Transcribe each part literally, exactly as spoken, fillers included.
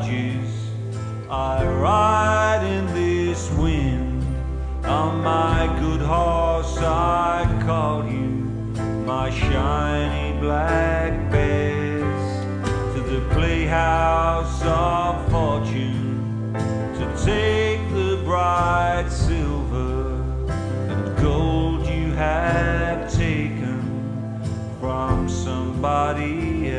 barges. I ride in this wind. On my good horse I call you, my shiny black bears, to the playhouse of fortune, to take the bright silver and gold you have taken from somebody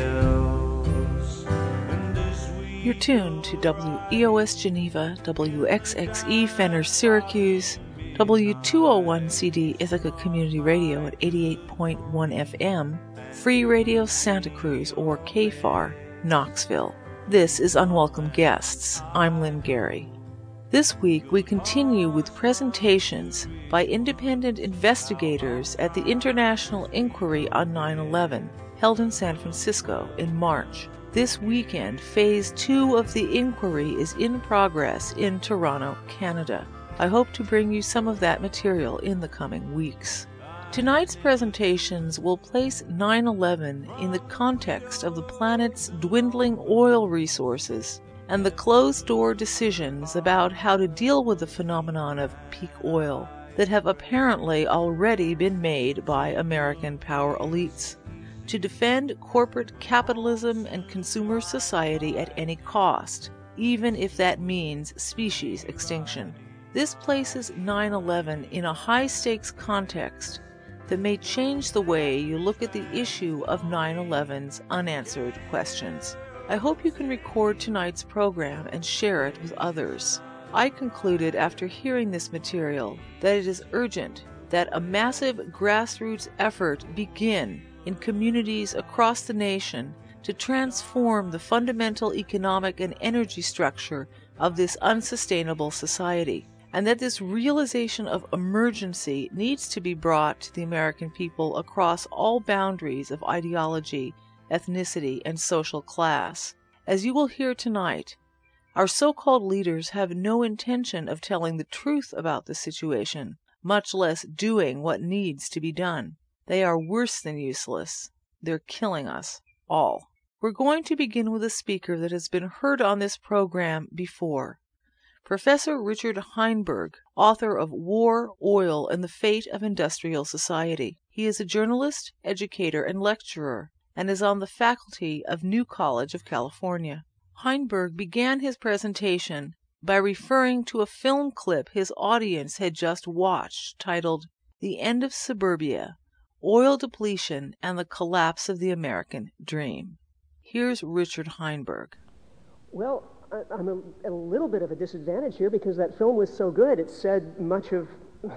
else. And as we You're tuned to W E O S Geneva, W X X E Fenner Syracuse, W two oh one C D Ithaca Community Radio at eighty-eight point one F M, Free Radio Santa Cruz, or K F A R, Knoxville. This is Unwelcome Guests. I'm Lynn Gary. This week we continue with presentations by independent investigators at the International Inquiry on nine eleven, held in San Francisco in March. This weekend, Phase two of the inquiry is in progress in Toronto, Canada. I hope to bring you some of that material in the coming weeks. Tonight's presentations will place nine eleven in the context of the planet's dwindling oil resources and the closed-door decisions about how to deal with the phenomenon of peak oil that have apparently already been made by American power elites to defend corporate capitalism and consumer society at any cost, even if that means species extinction. This places nine eleven in a high-stakes context that may change the way you look at the issue of nine eleven's unanswered questions. I hope you can record tonight's program and share it with others. I concluded after hearing this material that it is urgent that a massive grassroots effort begin in communities across the nation to transform the fundamental economic and energy structure of this unsustainable society, and that this realization of emergency needs to be brought to the American people across all boundaries of ideology, ethnicity, and social class. As you will hear tonight, our so-called leaders have no intention of telling the truth about the situation, much less doing what needs to be done. They are worse than useless. They're killing us all. We're going to begin with a speaker that has been heard on this program before. Professor Richard Heinberg, author of War, Oil, and the Fate of Industrial Society. He is a journalist, educator, and lecturer, and is on the faculty of New College of California. Heinberg began his presentation by referring to a film clip his audience had just watched titled The End of Suburbia, Oil Depletion and the Collapse of the American Dream. Here's Richard Heinberg. Well, I'm a, a little bit of a disadvantage here because that film was so good. It said much of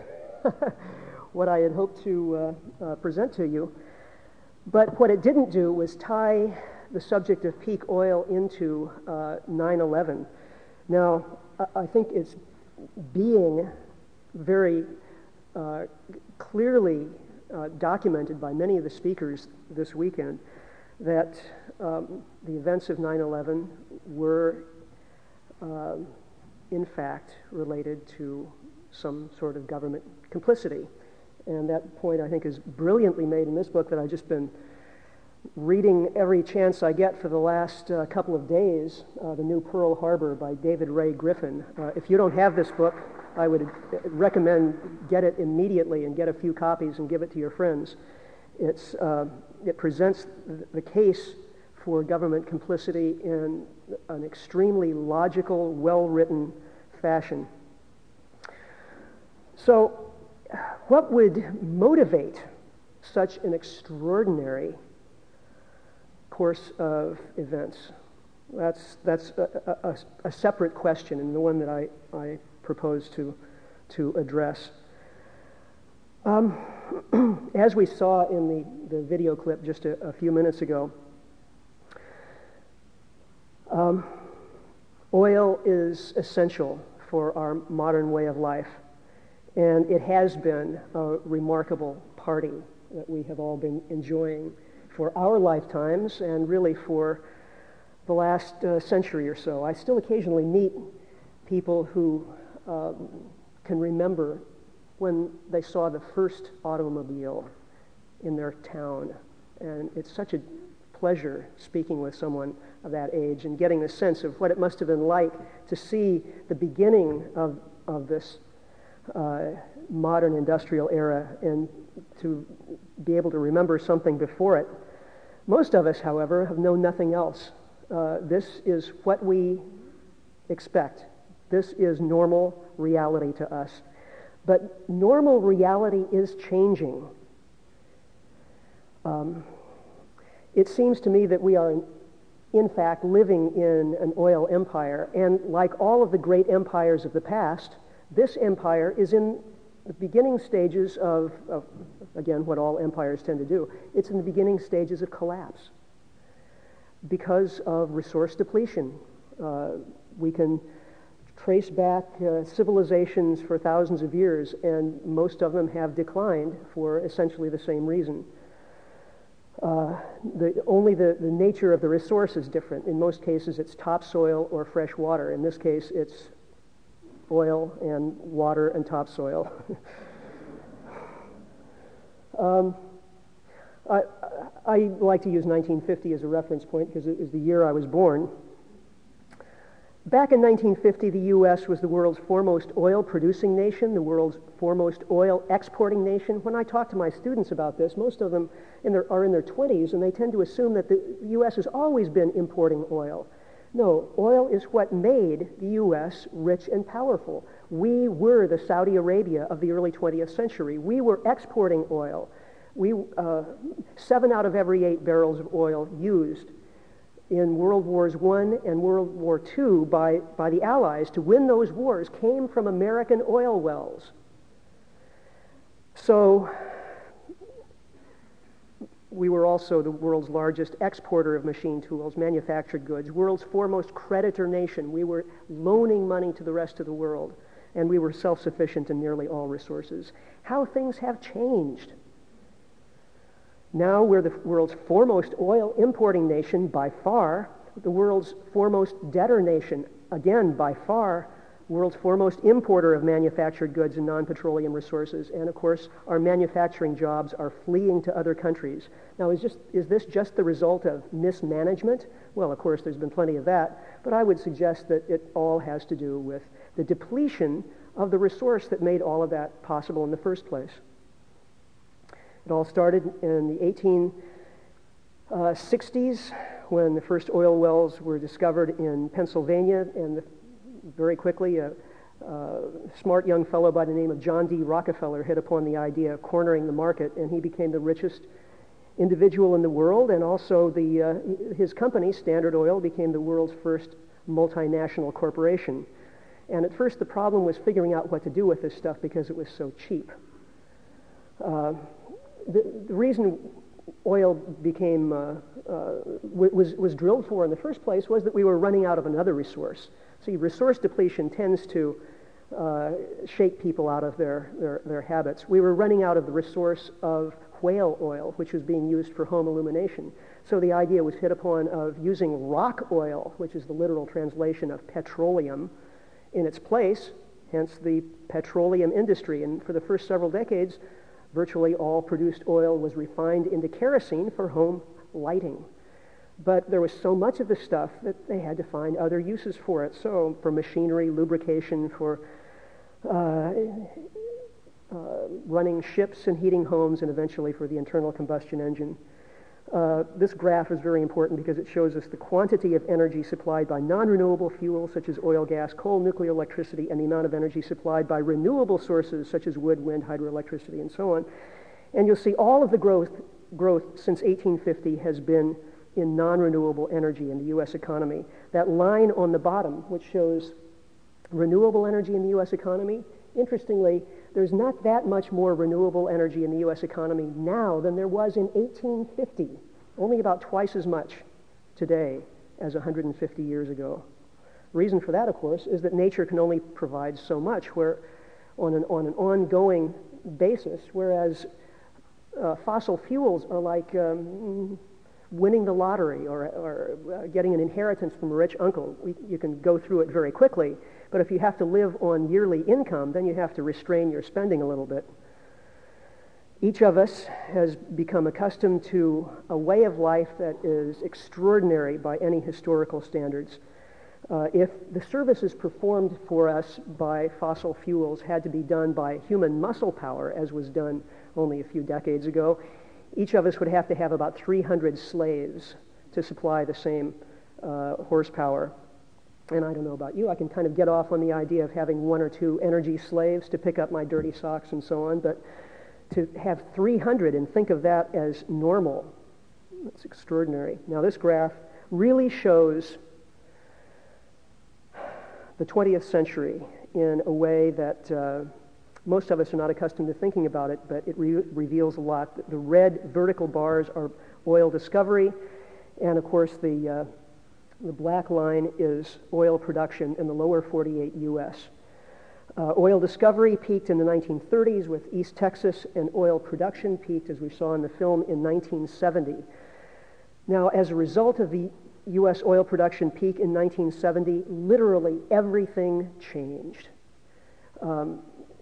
what I had hoped to uh, uh, present to you. But what it didn't do was tie the subject of peak oil into uh, nine eleven. Now, I think it's being very uh, clearly uh, documented by many of the speakers this weekend that um, the events of nine eleven were Uh, in fact, related to some sort of government complicity. And that point, I think, is brilliantly made in this book that I've just been reading every chance I get for the last uh, couple of days, uh, The New Pearl Harbor by David Ray Griffin. Uh, if you don't have this book, I would recommend get it immediately and get a few copies and give it to your friends. It's, uh, it presents the case for government complicity in an extremely logical, well-written fashion. So, what would motivate such an extraordinary course of events? That's, that's a, a, a separate question, and the one that I, I propose to, to address. Um, as we saw in the, the video clip just a, a few minutes ago, Um, oil is essential for our modern way of life, and it has been a remarkable party that we have all been enjoying for our lifetimes and really for the last uh, century or so. I still occasionally meet people who um, can remember when they saw the first automobile in their town, and it's such a pleasure speaking with someone of that age and getting a sense of what it must have been like to see the beginning of, of this uh, modern industrial era and to be able to remember something before it. Most of us, however, have known nothing else. Uh, this is what we expect. This is normal reality to us. But normal reality is changing. Um, it seems to me that we are, in, in fact, living in an oil empire. And like all of the great empires of the past, this empire is in the beginning stages of, of, again, what all empires tend to do. It's in the beginning stages of collapse because of resource depletion. Uh, we can trace back uh, civilizations for thousands of years, and most of them have declined for essentially the same reason. Uh, the, only the, the nature of the resource is different. In most cases, it's topsoil or fresh water. In this case, it's oil and water and topsoil. um, I, I like to use nineteen fifty as a reference point because it is the year I was born. Back in nineteen fifty, the U S was the world's foremost oil-producing nation, the world's foremost oil-exporting nation. When I talk to my students about this, most of them in their, are in their twenties, and they tend to assume that the U S has always been importing oil. No, oil is what made the U S rich and powerful. We were the Saudi Arabia of the early twentieth century. We were exporting oil. We, uh, seven out of every eight barrels of oil used in World Wars One and World War Two by, by the Allies to win those wars came from American oil wells. So we were also the world's largest exporter of machine tools, manufactured goods, world's foremost creditor nation. We were loaning money to the rest of the world, and we were self-sufficient in nearly all resources. How things have changed. Now we're the world's foremost oil importing nation by far, the world's foremost debtor nation, again by far, world's foremost importer of manufactured goods and non-petroleum resources, and of course our manufacturing jobs are fleeing to other countries. Now is, just, is this just the result of mismanagement? Well, of course there's been plenty of that, but I would suggest that it all has to do with the depletion of the resource that made all of that possible in the first place. It all started in the eighteen sixties when the first oil wells were discovered in Pennsylvania, and the, very quickly a, a smart young fellow by the name of John D. Rockefeller hit upon the idea of cornering the market, and he became the richest individual in the world, and also the, uh, his company, Standard Oil, became the world's first multinational corporation. And at first the problem was figuring out what to do with this stuff because it was so cheap. Uh, The, the reason oil became uh, uh, was was drilled for in the first place was that we were running out of another resource. See, resource depletion tends to uh, shake people out of their, their their habits. We were running out of the resource of whale oil, which was being used for home illumination. So the idea was hit upon of using rock oil, which is the literal translation of petroleum, in its place. Hence the petroleum industry. And for the first several decades, virtually all produced oil was refined into kerosene for home lighting. But there was so much of the stuff that they had to find other uses for it. So for machinery, lubrication, for uh, uh, running ships and heating homes, and eventually for the internal combustion engine. Uh, this graph is very important because it shows us the quantity of energy supplied by non-renewable fuels such as oil, gas, coal, nuclear electricity, and the amount of energy supplied by renewable sources such as wood, wind, hydroelectricity, and so on. And you'll see all of the growth, growth since eighteen fifty has been in non-renewable energy in the U S economy. That line on the bottom, which shows renewable energy in the U S economy, interestingly, there's not that much more renewable energy in the U S economy now than there was in eighteen fifty, only about twice as much today as one hundred fifty years ago. The reason for that, of course, is that nature can only provide so much where, on an, on an ongoing basis, whereas uh, fossil fuels are like um, winning the lottery or, or uh, getting an inheritance from a rich uncle. We, you can go through it very quickly. But if you have to live on yearly income, then you have to restrain your spending a little bit. Each of us has become accustomed to a way of life that is extraordinary by any historical standards. Uh, if the services performed for us by fossil fuels had to be done by human muscle power, as was done only a few decades ago, each of us would have to have about three hundred slaves to supply the same uh, horsepower. And I don't know about you, I can kind of get off on the idea of having one or two energy slaves to pick up my dirty socks and so on, but to have three hundred and think of that as normal, that's extraordinary. Now this graph really shows the twentieth century in a way that uh, most of us are not accustomed to thinking about it, but it re- reveals a lot. The red vertical bars are oil discovery, and of course the, uh, the black line is oil production in the lower forty-eight U S Uh, oil discovery peaked in the nineteen thirties with East Texas, and oil production peaked, as we saw in the film, in nineteen seventy. Now, as a result of the U S oil production peak in nineteen seventy, literally everything changed. Um,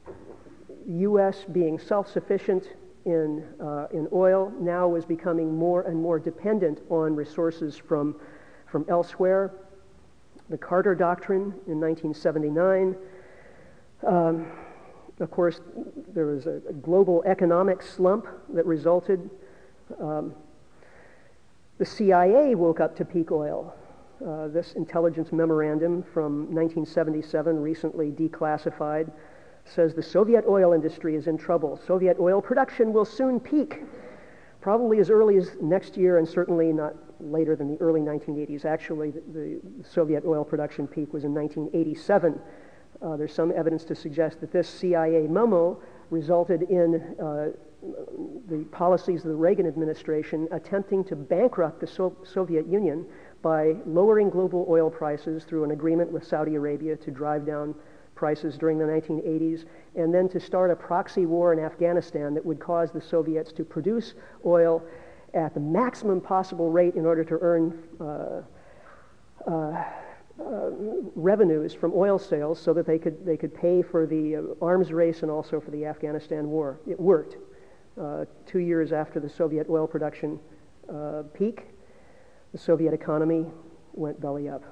U S being self-sufficient in, uh, in oil now was becoming more and more dependent on resources from, from elsewhere. The Carter Doctrine in nineteen seventy-nine. Um, of course, there was a, a global economic slump that resulted. Um, the C I A woke up to peak oil. Uh, this intelligence memorandum from nineteen seventy-seven, recently declassified, says the Soviet oil industry is in trouble. Soviet oil production will soon peak, probably as early as next year, and certainly not later than the early nineteen eighties. Actually, the, the Soviet oil production peak was in nineteen eighty-seven. Uh, there's some evidence to suggest that this C I A memo resulted in uh, the policies of the Reagan administration attempting to bankrupt the so- Soviet Union by lowering global oil prices through an agreement with Saudi Arabia to drive down prices during the nineteen eighties, and then to start a proxy war in Afghanistan that would cause the Soviets to produce oil at the maximum possible rate in order to earn uh, uh, Uh, revenues from oil sales so that they could they could pay for the uh, arms race and also for the Afghanistan war. It worked. Uh, two years after the Soviet oil production uh, peak, the Soviet economy went belly up.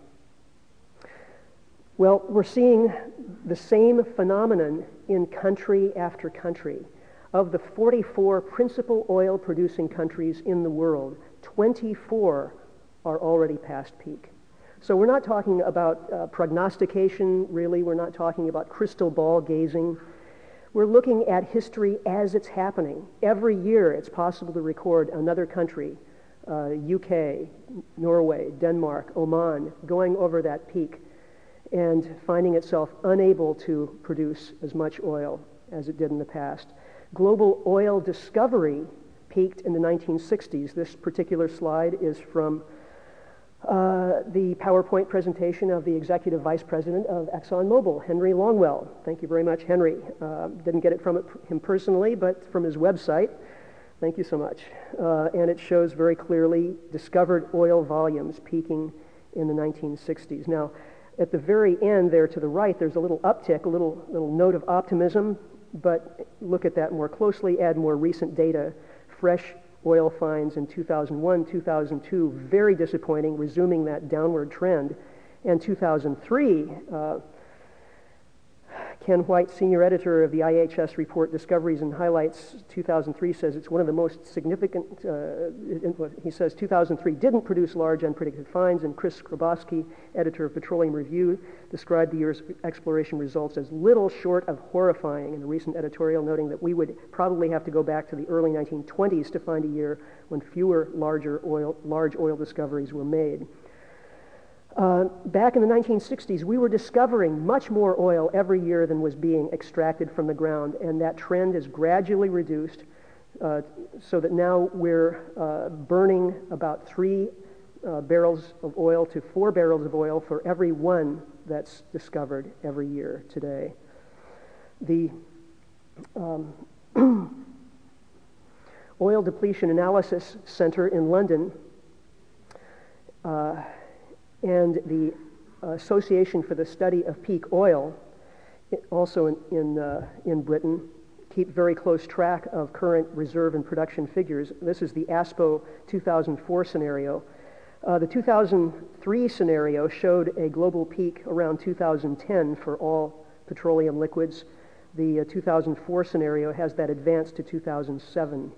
Well, we're seeing the same phenomenon in country after country. Of the forty-four principal oil-producing countries in the world, twenty-four are already past peak. So we're not talking about uh, prognostication, really. We're not talking about crystal ball gazing. We're looking at history as it's happening. Every year it's possible to record another country, uh, U K, Norway, Denmark, Oman, going over that peak and finding itself unable to produce as much oil as it did in the past. Global oil discovery peaked in the nineteen sixties. This particular slide is from Uh, the PowerPoint presentation of the Executive Vice President of ExxonMobil, Henry Longwell. Thank you very much, Henry. Uh, didn't get it from it, him personally, but from his website. Thank you so much. Uh, and it shows very clearly discovered oil volumes peaking in the nineteen sixties. Now, at the very end there to the right, there's a little uptick, a little, little note of optimism, but look at that more closely, add more recent data. Fresh oil finds in two thousand one, two thousand two, very disappointing, resuming that downward trend. And two thousand three, uh, Ken White, senior editor of the I H S report Discoveries and Highlights, two thousand three says it's one of the most significant, uh, he says two thousand three didn't produce large unpredicted finds, and Chris Skrobowski, editor of Petroleum Review, described the year's exploration results as little short of horrifying in a recent editorial, noting that we would probably have to go back to the early nineteen twenties to find a year when fewer larger oil, large oil discoveries were made. Uh, back in the nineteen sixties, we were discovering much more oil every year than was being extracted from the ground, and that trend is gradually reduced uh, so that now we're uh, burning about three uh, barrels of oil to four barrels of oil for every one that's discovered every year today. The um, Oil Depletion Analysis Center in London uh, and the Association for the Study of Peak Oil, also in in, uh, in Britain, keep very close track of current reserve and production figures. This is the ASPO two thousand four scenario. Uh, the two thousand three scenario showed a global peak around two thousand ten for all petroleum liquids. The uh, two thousand four scenario has that advanced to two thousand seven.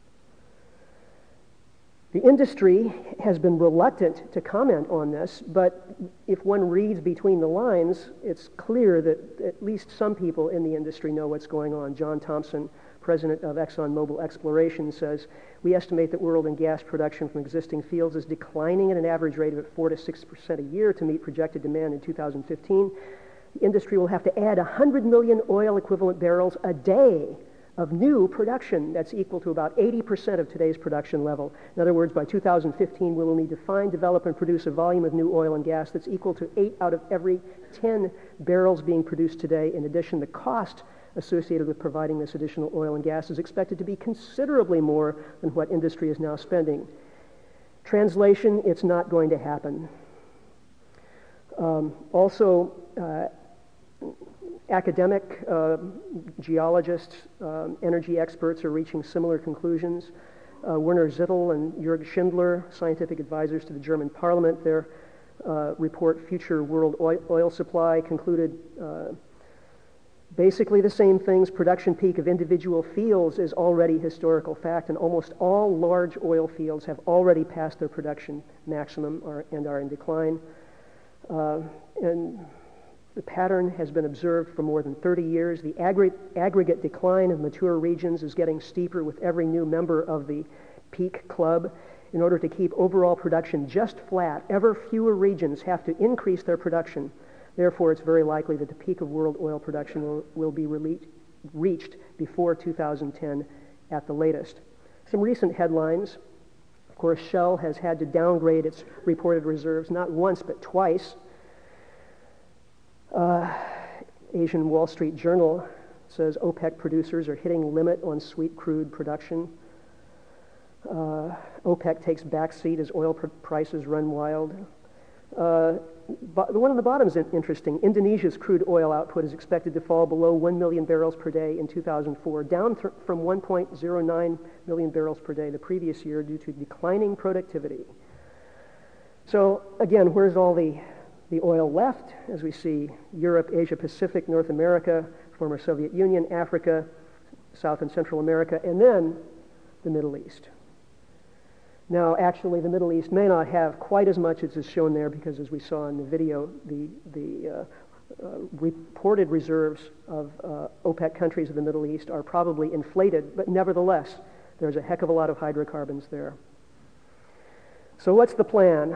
The industry has been reluctant to comment on this, but if one reads between the lines, it's clear that at least some people in the industry know what's going on. John Thompson, president of ExxonMobil Exploration, says, "We estimate that world and gas production from existing fields is declining at an average rate of four to six percent a year to meet projected demand in two thousand fifteen. The industry will have to add one hundred million oil equivalent barrels a day of new production. That's equal to about eighty percent of today's production level. In other words, by two thousand fifteen, we will need to find, develop, and produce a volume of new oil and gas that's equal to eight out of every ten barrels being produced today. In addition, the cost associated with providing this additional oil and gas is expected to be considerably more than what industry is now spending." Translation, it's not going to happen. Um, also, uh, academic uh, geologists, um, energy experts are reaching similar conclusions. Uh, Werner Zittel and Jörg Schindler, scientific advisors to the German parliament, their uh, report, Future World Oil, Oil Supply, concluded uh, basically the same things. Production peak of individual fields is already historical fact, and almost all large oil fields have already passed their production maximum or, and are in decline. Uh, and The pattern has been observed for more than thirty years. The aggregate, aggregate decline of mature regions is getting steeper with every new member of the peak club. In order to keep overall production just flat, ever fewer regions have to increase their production. Therefore, it's very likely that the peak of world oil production will, will be rele- reached before two thousand ten at the latest. Some recent headlines. Of course, Shell has had to downgrade its reported reserves not once but twice. Uh, Asian Wall Street Journal says OPEC producers are hitting limit on sweet crude production. Uh, OPEC takes backseat as oil pr- prices run wild. Uh, but the one on the bottom is interesting. Indonesia's crude oil output is expected to fall below one million barrels per day in two thousand four, down th- from one point zero nine million barrels per day the previous year due to declining productivity. So again, where's all the The oil left, as we see Europe, Asia Pacific, North America, former Soviet Union, Africa, South and Central America, and then the Middle East. Now, actually, the Middle East may not have quite as much as is shown there because, as we saw in the video, the, the uh, uh, reported reserves of uh, OPEC countries of the Middle East are probably inflated, but nevertheless, there's a heck of a lot of hydrocarbons there. So what's the plan?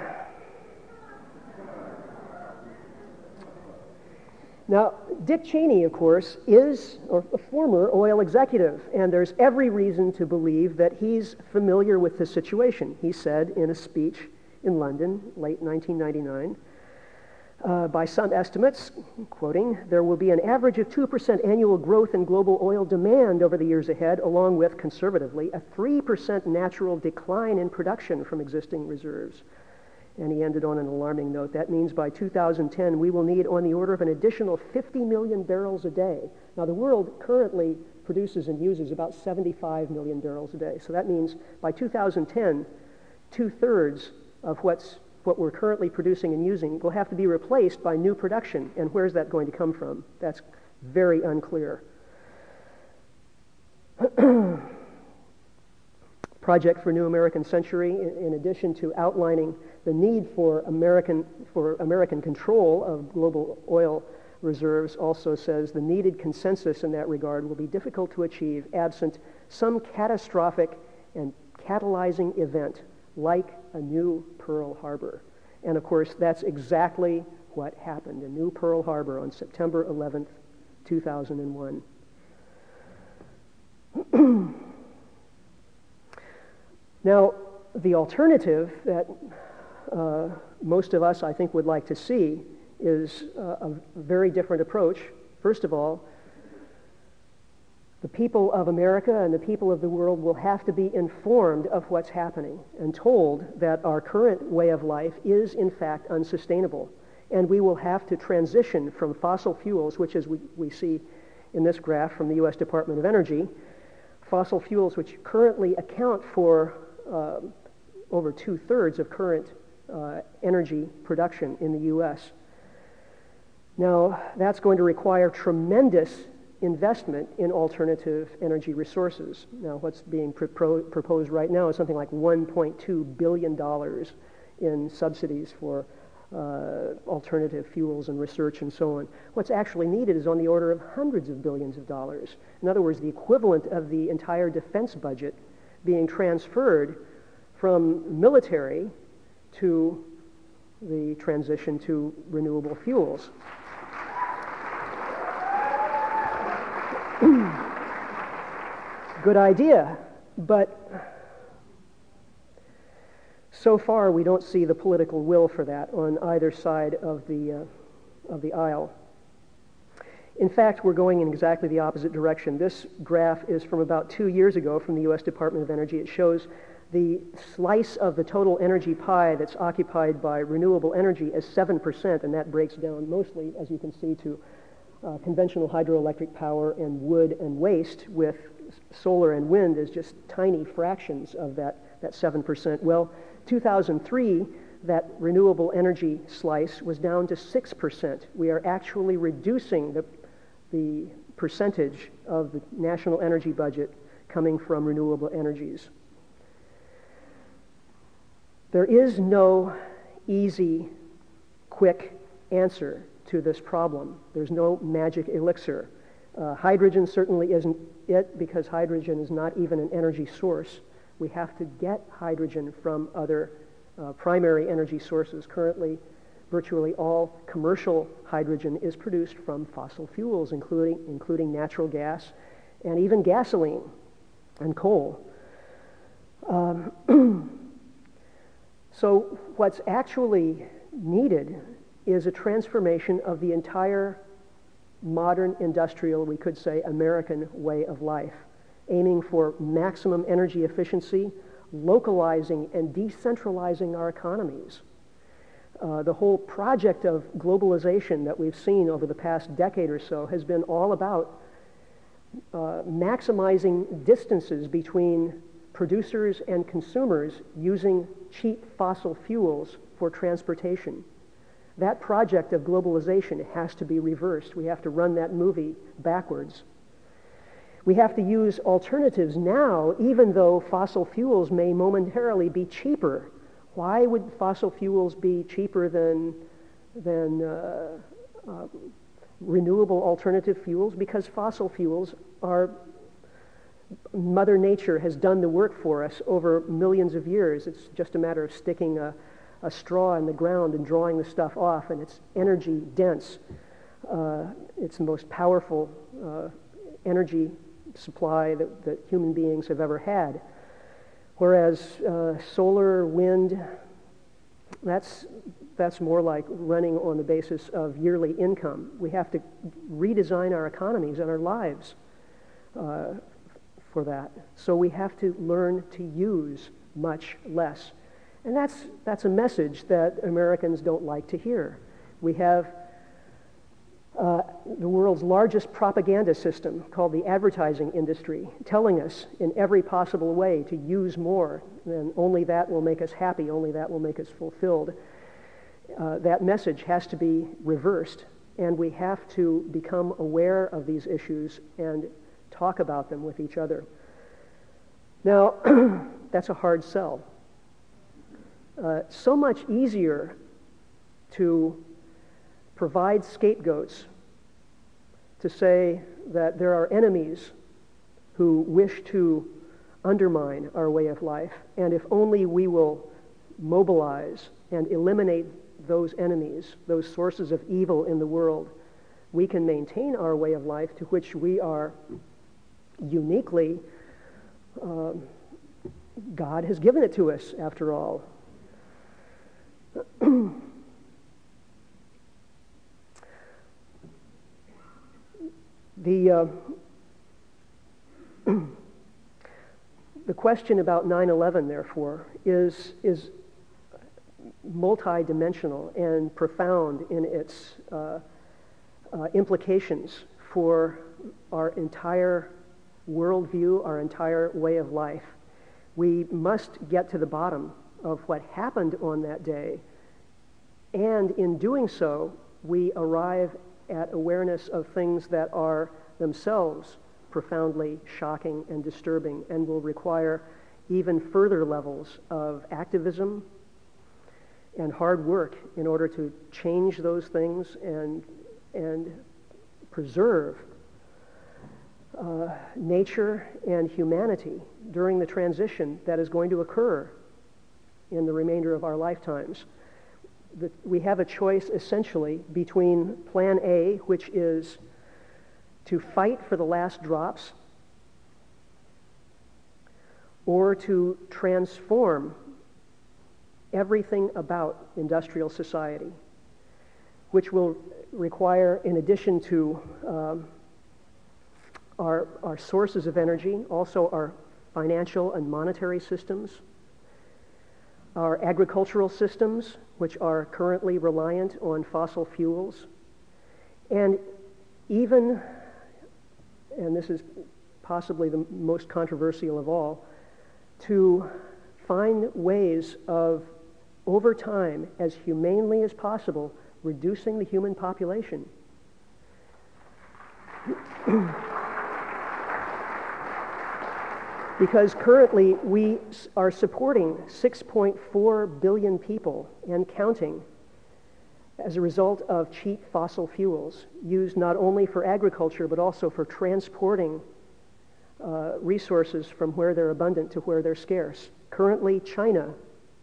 Now, Dick Cheney, of course, is a former oil executive, and there's every reason to believe that he's familiar with the situation. He said in a speech in London, late nineteen ninety-nine, uh, by some estimates, quoting, "There will be an average of two percent annual growth in global oil demand over the years ahead, along with, conservatively, a three percent natural decline in production from existing reserves." And he ended on an alarming note. That means by two thousand ten, we will need on the order of an additional fifty million barrels a day. Now, the world currently produces and uses about seventy-five million barrels a day. So that means by two thousand ten, two-thirds of what's, what we're currently producing and using will have to be replaced by new production. And where's that going to come from? That's very unclear. Project for New American Century, in, in addition to outlining the need for American for American control of global oil reserves, also says the needed consensus in that regard will be difficult to achieve absent some catastrophic and catalyzing event like a new Pearl Harbor. And of course, that's exactly what happened, a new Pearl Harbor on September eleventh, two thousand one. Now, the alternative that uh, most of us, I think, would like to see is uh, a very different approach. First of all, the people of America and the people of the world will have to be informed of what's happening and told that our current way of life is, in fact, unsustainable. And we will have to transition from fossil fuels, which, as we, we see in this graph from the U S Department of Energy, fossil fuels, which currently account for uh, over two-thirds of current uh, energy production in the U S. Now, that's going to require tremendous investment in alternative energy resources. Now, what's being pro proposed right now is something like one point two billion dollars in subsidies for uh, alternative fuels and research and so on. What's actually needed is on the order of hundreds of billions of dollars. In other words, the equivalent of the entire defense budget being transferred from military to the transition to renewable fuels. Good idea, but so far we don't see the political will for that on either side of the, uh, of the aisle. In fact, we're going in exactly the opposite direction. This graph is from about two years ago from the U S Department of Energy. It shows the slice of the total energy pie that's occupied by renewable energy as seven percent, and that breaks down mostly, as you can see, to uh, conventional hydroelectric power and wood and waste, with solar and wind as just tiny fractions of that, that seven percent. Well, two thousand three, that renewable energy slice was down to six percent. We are actually reducing the, the percentage of the national energy budget coming from renewable energies. There is no easy, quick answer to this problem. There's no magic elixir. Uh, hydrogen certainly isn't it, because hydrogen is not even an energy source. We have to get hydrogen from other uh, primary energy sources. Currently, virtually all commercial hydrogen is produced from fossil fuels, including, including natural gas and even gasoline and coal. Um, So what's actually needed is a transformation of the entire modern industrial, we could say, American way of life, aiming for maximum energy efficiency, localizing and decentralizing our economies. Uh, the whole project of globalization that we've seen over the past decade or so has been all about uh, maximizing distances between producers and consumers using cheap fossil fuels for transportation. That project of globalization has to be reversed. We have to run that movie backwards. We have to use alternatives now, even though fossil fuels may momentarily be cheaper. Why would fossil fuels be cheaper than, than uh, uh, renewable alternative fuels? Because fossil fuels are Mother Nature has done the work for us over millions of years. It's just a matter of sticking a, a straw in the ground and drawing the stuff off, and it's energy dense. Uh, it's the most powerful uh, energy supply that, that human beings have ever had. Whereas uh, solar, wind, that's, that's more like running on the basis of yearly income. We have to redesign our economies and our lives Uh, for that. So we have to learn to use much less. And that's, that's a message that Americans don't like to hear. We have uh, the world's largest propaganda system called the advertising industry telling us in every possible way to use more, and only that will make us happy, only that will make us fulfilled. Uh, that message has to be reversed, and we have to become aware of these issues and talk about them with each other. Now, that's a hard sell. Uh, so much easier to provide scapegoats, to say that there are enemies who wish to undermine our way of life, and if only we will mobilize and eliminate those enemies, those sources of evil in the world, we can maintain our way of life, to which we are uniquely, uh, God has given it to us, after all. the, uh, the question about nine eleven, therefore, is, is multidimensional and profound in its uh, uh, implications for our entire worldview, our entire way of life. We must get to the bottom of what happened on that day, and in doing so, we arrive at awareness of things that are themselves profoundly shocking and disturbing and will require even further levels of activism and hard work in order to change those things and, and preserve uh, nature and humanity during the transition that is going to occur in the remainder of our lifetimes. The, we have a choice essentially between plan A, which is to fight for the last drops, or to transform everything about industrial society, which will require, in addition to um, our, our sources of energy, also our financial and monetary systems, our agricultural systems, which are currently reliant on fossil fuels, and even, and this is possibly the most controversial of all, to find ways of, over time, as humanely as possible, reducing the human population. Because currently we are supporting six point four billion people and counting as a result of cheap fossil fuels used not only for agriculture but also for transporting uh, resources from where they're abundant to where they're scarce. Currently, China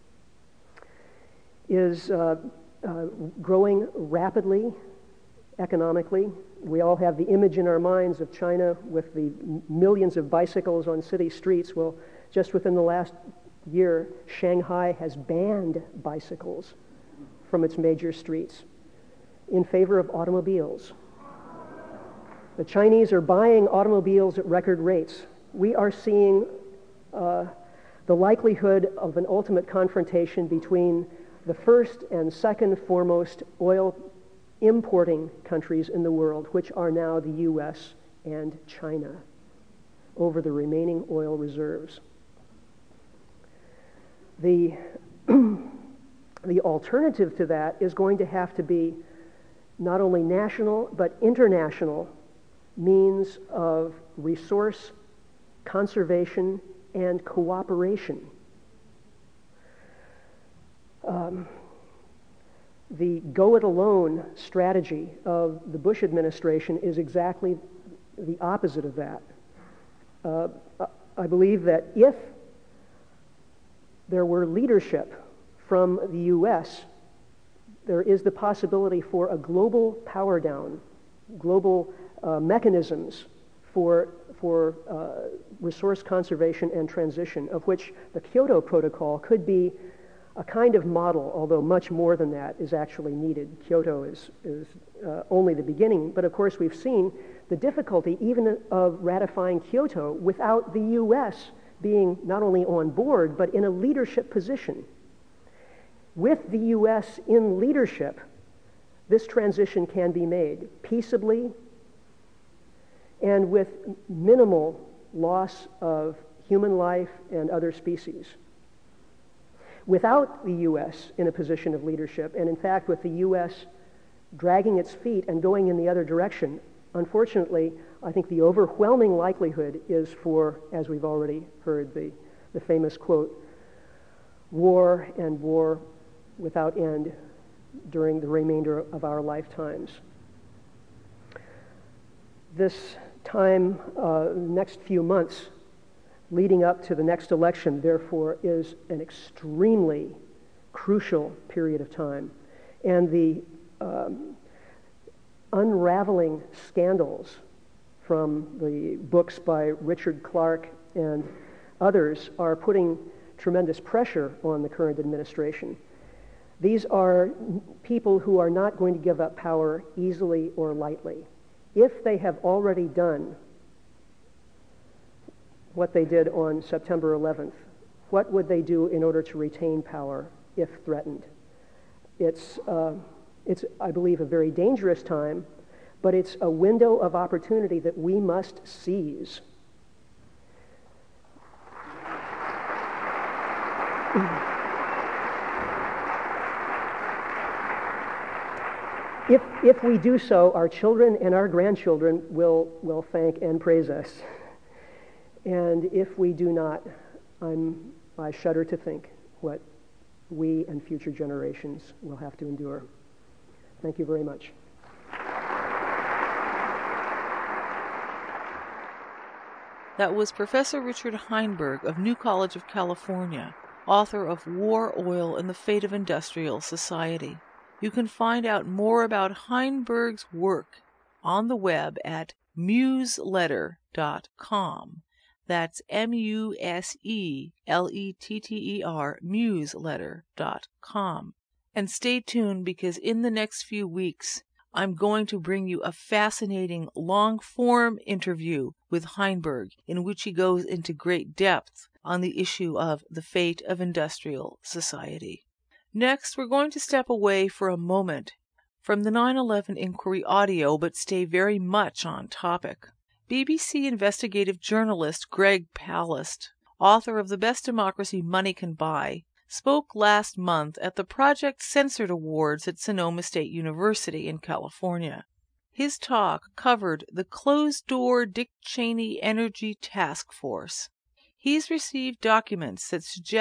is uh, uh, growing rapidly economically. We all have the image in our minds of China with the millions of bicycles on city streets. Well, just within the last year, Shanghai has banned bicycles from its major streets in favor of automobiles. The Chinese are buying automobiles at record rates. We are seeing uh, the likelihood of an ultimate confrontation between the first and second foremost oil importing countries in the world, which are now the U S and China, over the remaining oil reserves. The, the alternative to that is going to have to be not only national but international means of resource conservation and cooperation. Um, The go-it-alone strategy of the Bush administration is exactly the opposite of that. Uh, I believe that if there were leadership from the U S, there is the possibility for a global power down, global uh, mechanisms for, for uh, resource conservation and transition, of which the Kyoto Protocol could be a kind of model, although much more than that is actually needed. Kyoto is, is uh, only the beginning, but of course we've seen the difficulty even of ratifying Kyoto without the U S being not only on board, but in a leadership position. With the U S in leadership, this transition can be made peaceably and with minimal loss of human life and other species. Without the U S in a position of leadership, and in fact with the U S dragging its feet and going in the other direction, unfortunately, I think the overwhelming likelihood is for, as we've already heard, the, the famous quote, war and war without end during the remainder of our lifetimes. This time, uh, next few months, leading up to the next election, therefore, is an extremely crucial period of time. And the um, unraveling scandals from the books by Richard Clarke and others are putting tremendous pressure on the current administration. These are people who are not going to give up power easily or lightly. If they have already done what they did on September eleventh, what would they do in order to retain power if threatened? It's, uh, it's, I believe, a very dangerous time, but it's a window of opportunity that we must seize. If, if we do so, our children and our grandchildren will, will thank and praise us. And if we do not, I'm, I shudder to think what we and future generations will have to endure. Thank you very much. That was Professor Richard Heinberg of New College of California, author of War, Oil, and the Fate of Industrial Society. You can find out more about Heinberg's work on the web at muse letter dot com. That's M U S E L E T T E R, muse letter dot com. And stay tuned, because in the next few weeks, I'm going to bring you a fascinating long-form interview with Heinberg, in which he goes into great depth on the issue of the fate of industrial society. Next, we're going to step away for a moment from the nine eleven Inquiry audio, but stay very much on topic. B B C investigative journalist Greg Palast, author of The Best Democracy Money Can Buy, spoke last month at the Project Censored Awards at Sonoma State University in California. His talk covered the closed-door Dick Cheney Energy Task Force. He's received documents that suggest